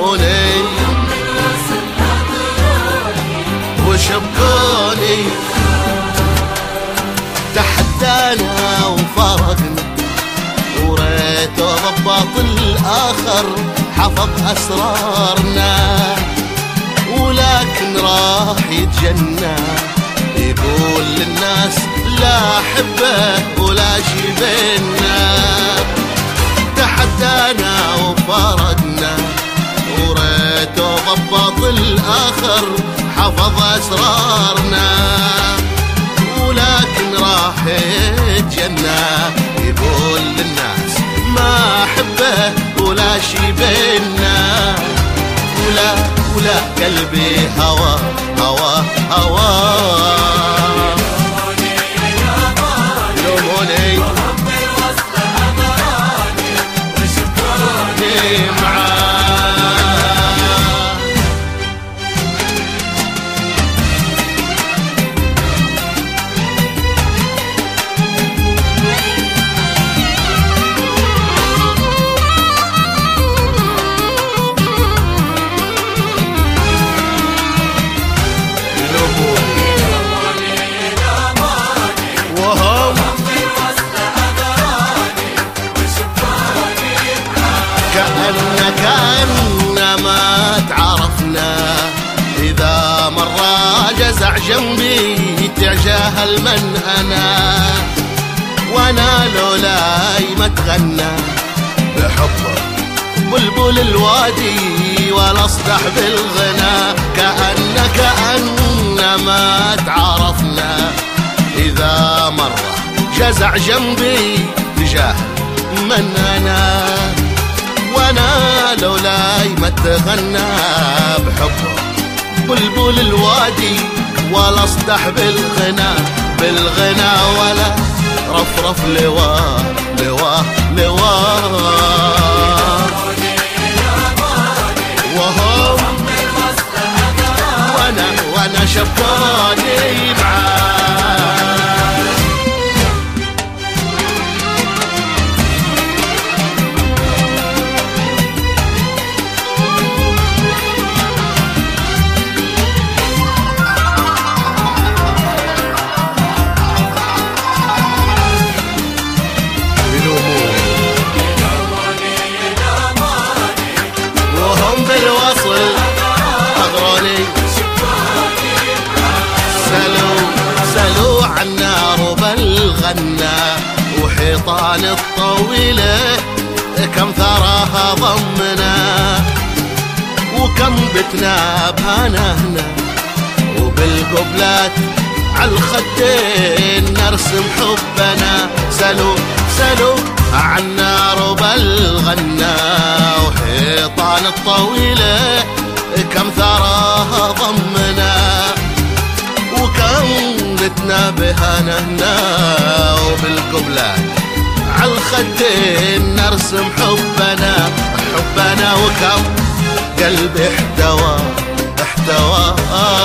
لوموني وشبكوني، تحدانا وفارقنا وريته ضباط الآخر حفظ أسرارنا، ولكن راح يتجنى يقول للناس لا أحبه ولا شي بينا. تحدانا وفارقنا وريته ضباط الآخر حفظ أسرارنا، ولكن راح يتجنى يقول للناس ما أحبه ولا شي بينا. ولا قلبي هوا هوا هوا لوموني كأننا ما تعرفنا، إذا مرة جزع جنبي تجاهل من أنا، وأنا لولاي ما تغنى بحبه بلبل الوادي ولا اصدح بالغنى. كأننا ما تعرفنا، إذا مرة جزع جنبي تجاهل من أنا، وانا لولاي ما تغنى بحبه بلبل الوادي ولا اصدح بالغنى ولا رفرف لواه لواه لواه. وهم وانا شبكوني معاه. بالوصل أغروني سلوا عنا ربى الغنى وحيطان الطويلة كم ثراها ضمنا، وكم بتنا بهانا هنا وبالقبلات عالخدين نرسم حبنا. سلوا عنا ربى الغنى وحيطان الطويلة كم ثراها ضمنا، وكم بتنا بهانا هنا وبالقبلات عالخدين نرسم حبنا، وكم قلبي احتوى